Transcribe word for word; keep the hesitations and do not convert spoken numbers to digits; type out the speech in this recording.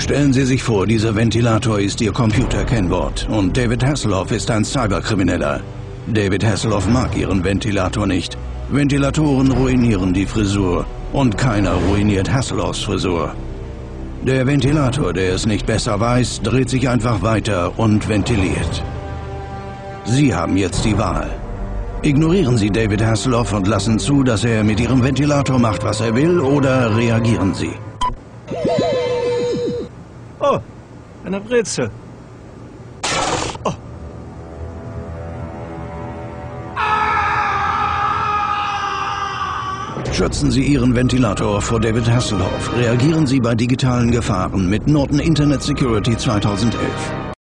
Stellen Sie sich vor, dieser Ventilator ist Ihr Computer-Kennwort und David Hasselhoff ist ein Cyberkrimineller. David Hasselhoff mag Ihren Ventilator nicht. Ventilatoren ruinieren die Frisur und keiner ruiniert Hasselhoffs Frisur. Der Ventilator, der es nicht besser weiß, dreht sich einfach weiter und ventiliert. Sie haben jetzt die Wahl. Ignorieren Sie David Hasselhoff und lassen zu, dass er mit Ihrem Ventilator macht, was er will, oder reagieren Sie? Oh, eine Brezel. Oh. Schützen Sie Ihren Ventilator vor David Hasselhoff. Reagieren Sie bei digitalen Gefahren mit Norton Internet Security zweitausendelf.